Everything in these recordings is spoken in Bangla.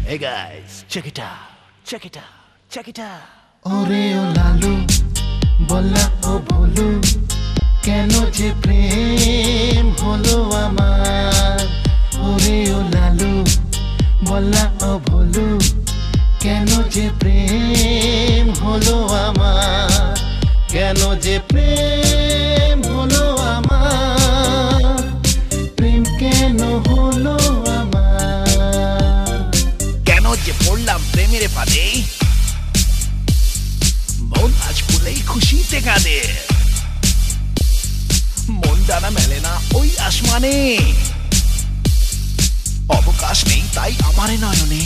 Hey guys, check it out, check it out, check it out. ওরে ও লালু বলা ও ভোলু কেন যে প্রেম হলো আমার ওরে ও লালু বলা ও ভোলু কেন যে প্রেম হলো আমার কেন যে প্রেম হলো আমার প্রেম কেন হলো আমার কেন যে পড়লাম প্রেমের ফাঁদে মন আজ ফুলেই খুশিতে কাঁদে মন ডানা মেলে না ওই আসমানে অবকাশ নেই তাই আমার নয়নে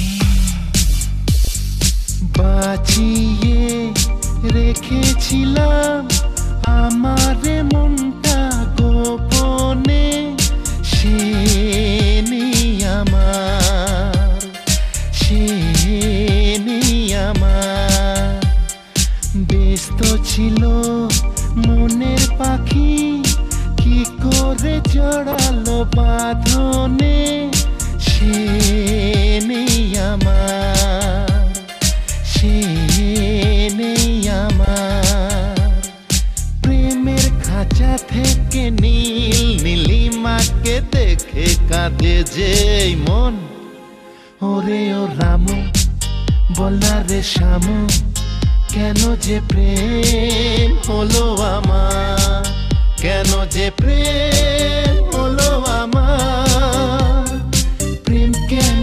বাঁচিয়ে রেখেছিলাম আমার মনটা গোপনে সে নেই আমার ব্যস্ত ছিল মনের পাখি কি করে জড়ালো বাঁধনে সে নেই আমার প্রেমের খাঁচা থেকে নীল নীলিমাকে দেখে কাঁদে যে মন ওরে ও রামু বলা রে শ্যামু কেন যে প্রেম হলো আমার কেন যে প্রেম হলো আমার প্রেম কেন